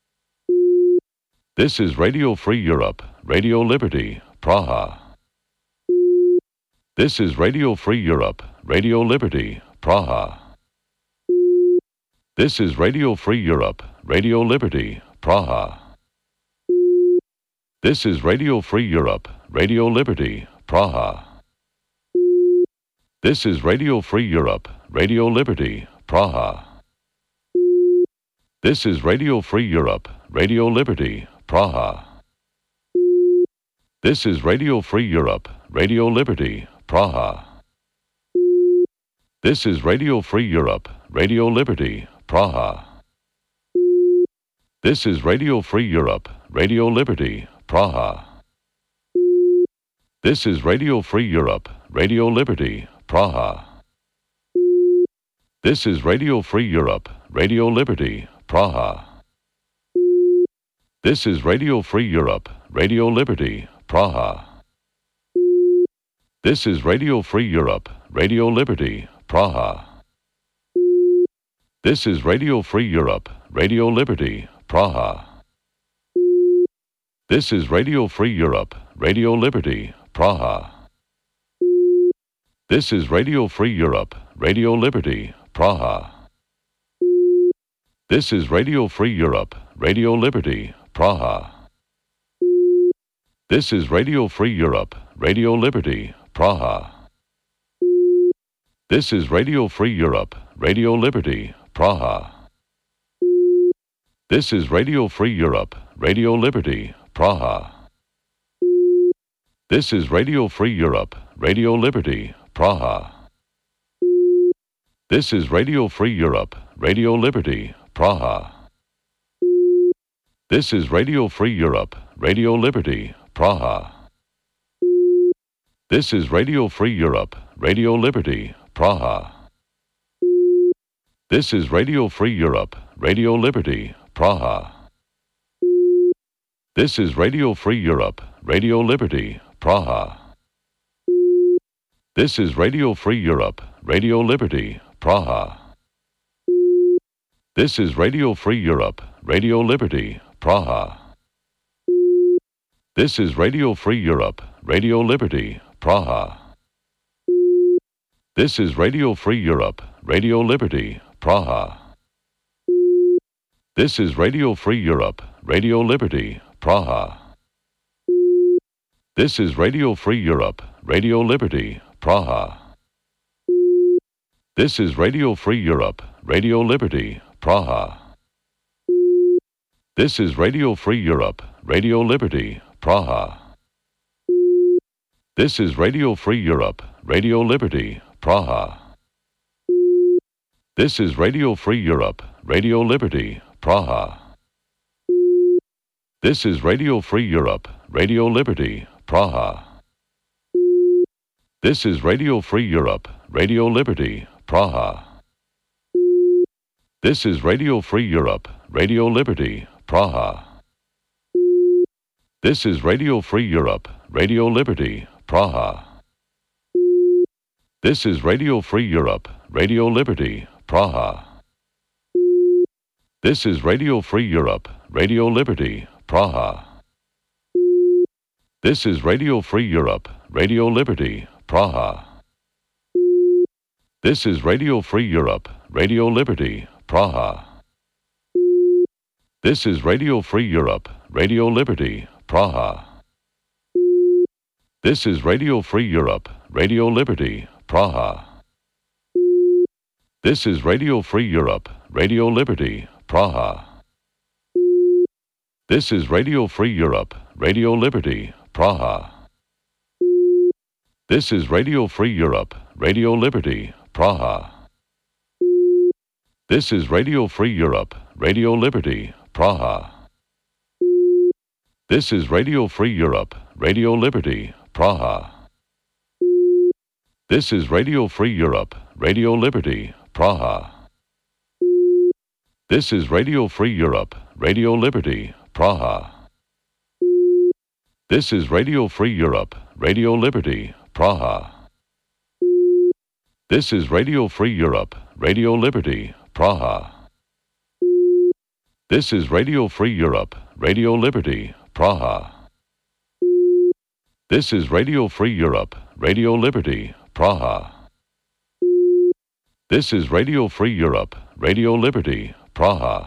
This is Radio Free Europe, Radio Liberty, Praha. This is Radio Free Europe, Radio Liberty, Praha. This is Radio Free Europe, Radio Liberty, Praha. This is Radio Free Europe, Radio Liberty, Praha. This is Radio Free Europe, Radio Liberty, Praha. This is Radio Free Europe, Radio Liberty, Praha. This is Radio Free Europe, Radio Liberty, Praha. This is Radio Free Europe, Radio Liberty, Praha. This is Radio Free Europe, Radio Liberty, Praha. This is Radio Free Europe, Radio Liberty, Praha. This is Radio Free Europe, Radio Liberty, Praha. This is Radio Free Europe, Radio Liberty, Praha. This is Radio Free Europe, Radio Liberty, Praha. This is Radio Free Europe, Radio Liberty, Praha. This is Radio Free Europe, Radio Liberty, Praha. This is Radio Free Europe, Radio Liberty, Praha. This is Radio Free Europe, Radio Liberty, Praha. This is Radio Free Europe, Radio Liberty, Praha. This is Radio Free Europe, Radio Liberty, Praha. This is Radio Free Europe, Radio Liberty, Praha. This is Radio Free Europe, Radio Liberty, Praha. This is Radio Free Europe, Radio Liberty, Praha. This is Radio Free Europe, Radio Liberty, Praha. This is Radio Free Europe, Radio Liberty, Praha. This is Radio Free Europe, Radio Liberty, Praha. This is Radio Free Europe, Radio Liberty, Praha. This is Radio Free Europe, Radio Liberty, Praha. This is Radio Free Europe, Radio Liberty, Praha. This is Radio Free Europe, Radio Liberty, Praha. This is Radio Free Europe, Radio Liberty, Praha. This is Radio Free Europe, Radio Liberty, Praha. This is Radio Free Europe, Radio Liberty, Praha. This is Radio Free Europe, Radio Liberty, Praha. This is Radio Free Europe, Radio Liberty, Praha. This is Radio Free Europe, Radio Liberty, Praha. This is Radio Free Europe, Radio Liberty, Praha. This is Radio Free Europe, Radio Liberty, Praha. This is Radio Free Europe, Radio Liberty, Praha. This is Radio Free Europe, Radio Liberty, Praha. This is Radio Free Europe, Radio Liberty, Praha. This is Radio Free Europe, Radio Liberty, Praha. This is Radio Free Europe, Radio Liberty, Praha. This is Radio Free Europe, Radio Liberty, Praha. This is Radio Free Europe, Radio Liberty, Praha. This is Radio Free Europe, Radio Liberty, Praha. This is Radio Free Europe, Radio Liberty, Praha. This is Radio Free Europe, Radio Liberty, Praha. This is Radio Free Europe, Radio Liberty, Praha. This is Radio Free Europe, Radio Liberty, Praha. This is Radio Free Europe, Radio Liberty, Praha. This is Radio Free Europe, Radio Liberty, Praha. This is Radio Free Europe, Radio Liberty, Praha. This is Radio Free Europe, Radio Liberty, Praha. This is Radio Free Europe, Radio Liberty, Praha. This is Radio Free Europe, Radio Liberty, Praha. This is Radio Free Europe, Radio Liberty, Praha. This is Radio Free Europe, Radio Liberty, Praha. This is Radio Free Europe, Radio Liberty, Praha.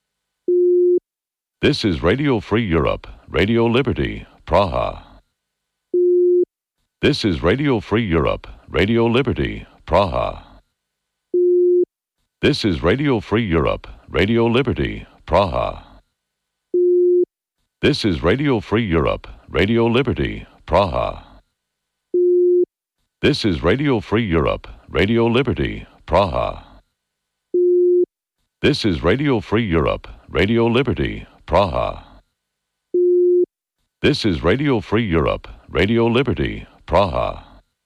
This is Radio Free Europe, Radio Liberty, Praha. This is Radio Free Europe, Radio Liberty, Praha. This is Radio Free Europe, Radio Liberty, Praha. This is Radio Free Europe, Radio Liberty, Praha. This is Radio Free Europe, Radio Liberty, Praha. This is Radio Free Europe, Radio Liberty, Praha. This is Radio Free Europe, Radio Liberty, Praha.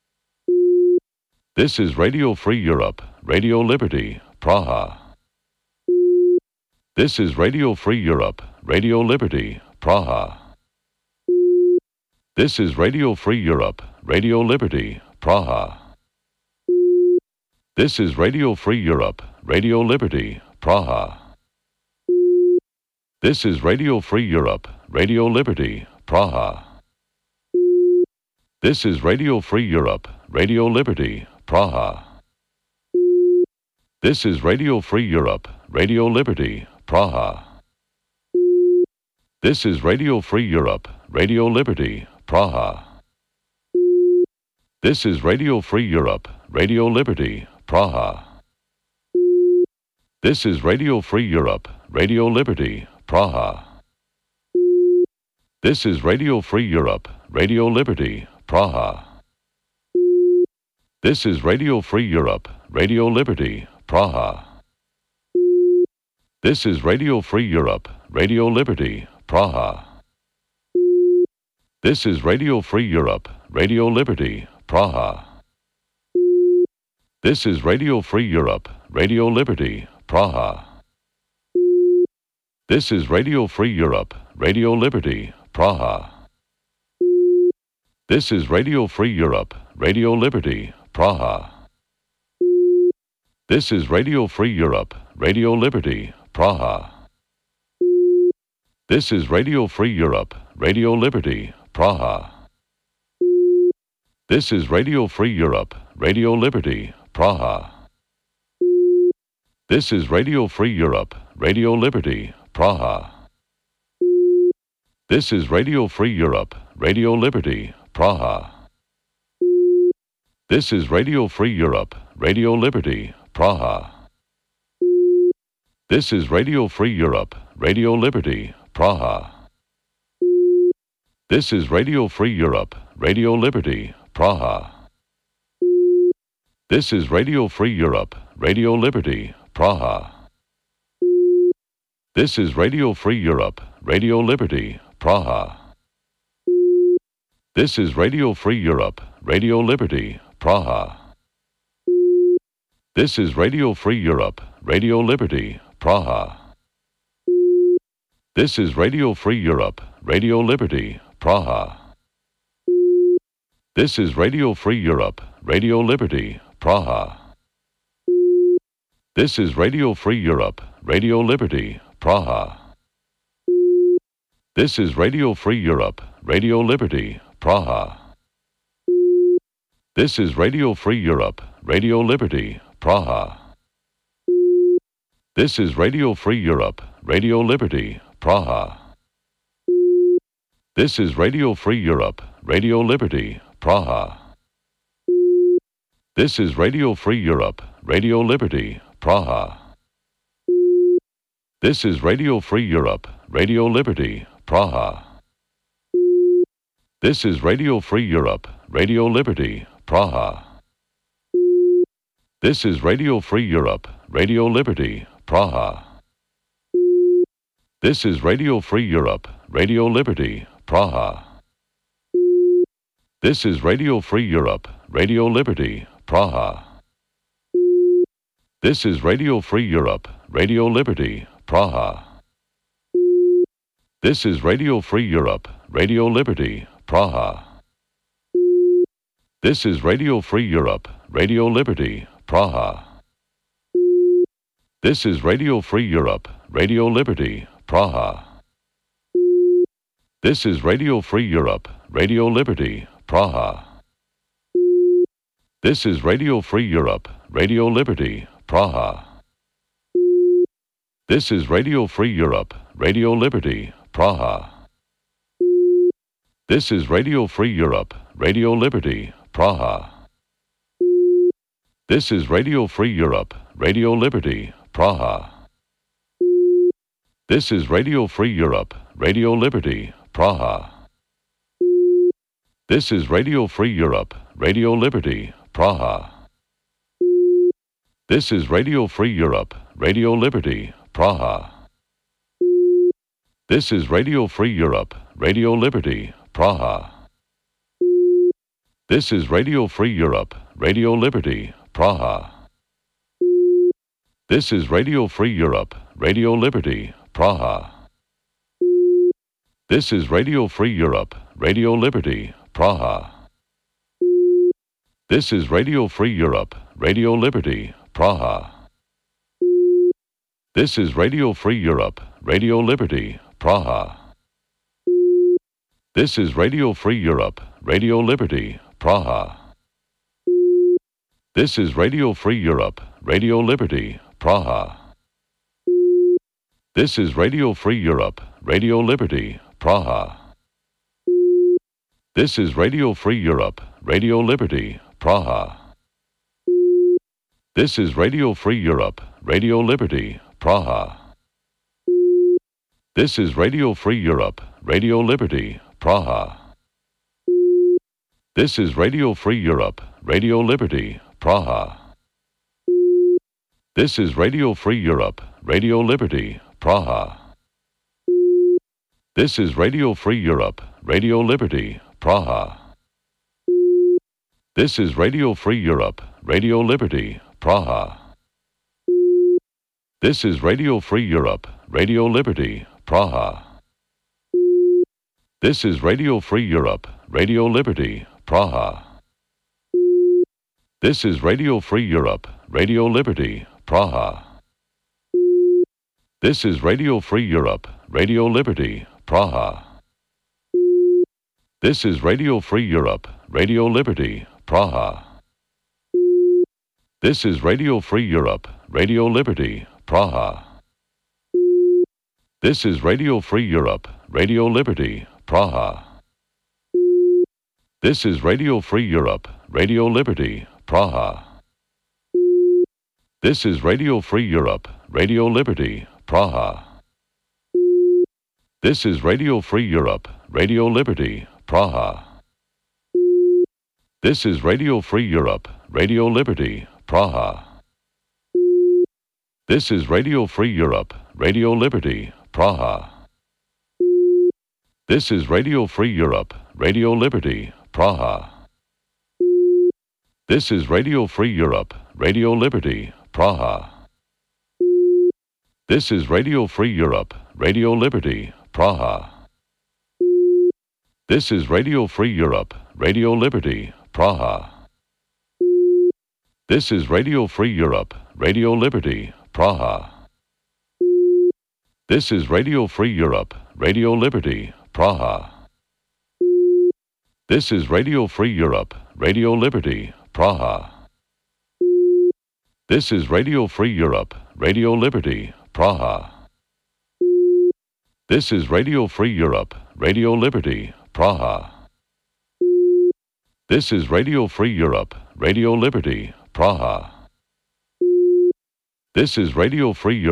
This is Radio Free Europe, Radio Liberty, Praha. This is Radio Free Europe, Radio Liberty, Praha. This is Radio Free Europe, Radio Liberty, Praha. This is Radio Free Europe, Radio Liberty, Praha. This is Radio Free Europe, Radio Liberty, Praha. This is Radio Free Europe, Radio Liberty, Praha. This is Radio Free Europe, Radio Liberty, Praha. This is Radio Free Europe, Radio Liberty, Praha. This is Radio Free Europe, Radio Liberty, Praha. This is Radio Free Europe, Radio Liberty, Praha. This is Radio Free Europe, Radio Liberty, Praha. This is Radio Free Europe, Radio Liberty, Praha. This is Radio Free Europe, Radio Liberty, Praha. This is Radio Free Europe, Radio Liberty, Praha. This is Radio Free Europe, Radio Liberty, Praha. This is Radio Free Europe, Radio Liberty, Praha. This is Radio Free Europe, Radio Liberty, Praha. This is Radio Free Europe, Radio Liberty, Praha. This is Radio Free Europe, Radio Liberty, Praha. This is Radio Free Europe, Radio Liberty, Praha. This is Radio Free Europe, Radio Liberty, Praha. This is Radio Free Europe, Radio Liberty, Praha. This is Radio Free Europe, Radio Liberty, Praha. This is Radio Free Europe, Radio Liberty, Praha. This is Radio Free Europe, Radio Liberty, Praha. This is Radio Free Europe, Radio Liberty, Praha. This is Radio Free Europe, Radio Liberty, Praha. This is Radio Free Europe, Radio Liberty, Praha. This is Radio Free Europe, Radio Liberty, Praha. This is Radio Free Europe, Radio Liberty, Praha. This is Radio Free Europe, Radio Liberty, Praha. This is Radio Free Europe, Radio Liberty, Praha. This is Radio Free Europe, Radio Liberty, Praha. This is Radio Free Europe, Radio Liberty, Praha. This is Radio Free Europe, Radio Liberty, Praha. This is Radio Free Europe, Radio Liberty, Praha. This is Radio Free Europe, Radio Liberty, Praha. This is Radio Free Europe, Radio Liberty, Praha. This is Radio Free Europe, Radio Liberty, Praha. This is Radio Free Europe, Radio Liberty, Praha. This is Radio Free Europe, Radio Liberty, Praha. This is Radio Free Europe, Radio Liberty, Praha. This is Radio Free Europe, Radio Liberty, Praha. This is Radio Free Europe, Radio Liberty, Praha. This is Radio Free Europe, Radio Liberty, Praha. This is Radio Free Europe, Radio Liberty, Praha. This is Radio Free Europe, Radio Liberty, Praha. This is Radio Free Europe, Radio Liberty, Praha. This is Radio Free Europe, Radio Liberty, Praha. This is Radio Free Europe, Radio Liberty, Praha. This is Radio Free Europe, Radio Liberty, Praha. This is Radio Free Europe, Radio Liberty, Praha. This is Radio Free Europe, Radio Liberty, Praha. This is Radio Free Europe, Radio Liberty, Praha. This is Radio Free Europe, Radio Liberty, Praha. This is Radio Free Europe, Radio Liberty, Praha. This is Radio Free Europe, Radio Liberty, Praha. This is Radio Free Europe, Radio Liberty, Praha. This is Radio Free Europe, Radio Liberty, Praha. This is Radio Free Europe, Radio Liberty, Praha. This is Radio Free Europe, Radio Liberty, Praha. This is Radio Free Europe, Radio Liberty, Praha. This is Radio Free Europe, Radio Liberty, Praha. This is Radio Free Europe, Radio Liberty, Praha. This is Radio Free Europe, Radio Liberty, Praha. This is Radio Free Europe, Radio Liberty, Praha. This is Radio Free Europe, Radio Liberty, Praha. This is Radio Free Europe, Radio Liberty, Praha. This is Radio Free Europe, Radio Liberty, Praha. This is Radio Free Europe, Radio Liberty, Praha. This is Radio Free Europe, Radio Liberty, Praha. This is Radio Free Europe, Radio Liberty, Praha. This is Radio Free Europe, Radio Liberty, Praha. This is Radio Free Europe, Radio Liberty, Praha. This is Radio Free Europe, Radio Liberty, Praha. This is Radio Free Europe, Radio Liberty, Praha. This is Radio Free Europe, Radio Liberty, Praha. This is Radio Free Europe, Radio Liberty, Praha. This is Radio Free Europe, Radio Liberty, Praha. This is Radio Free Europe, Radio Liberty, Praha. This is Radio Free Europe, Radio Liberty, Praha. This is Radio Free Europe, Radio Liberty, Praha. This is Radio Free Europe, Radio Liberty, Praha. This is Radio Free Europe, Radio Liberty, Praha. This is Radio Free Europe, Radio Liberty, Praha. This is Radio Free Europe, Radio Liberty, Praha. This is Radio Free Europe, Radio Liberty, Praha. This is Radio Free Europe, Radio Liberty, Praha. This is Radio Free Europe, Radio Liberty, Praha. This is Radio Free Europe, Radio Liberty, Praha. This is Radio Free Europe, Radio Liberty, Praha. This is Radio Free Europe, Radio Liberty, Praha. This is Radio Free Europe.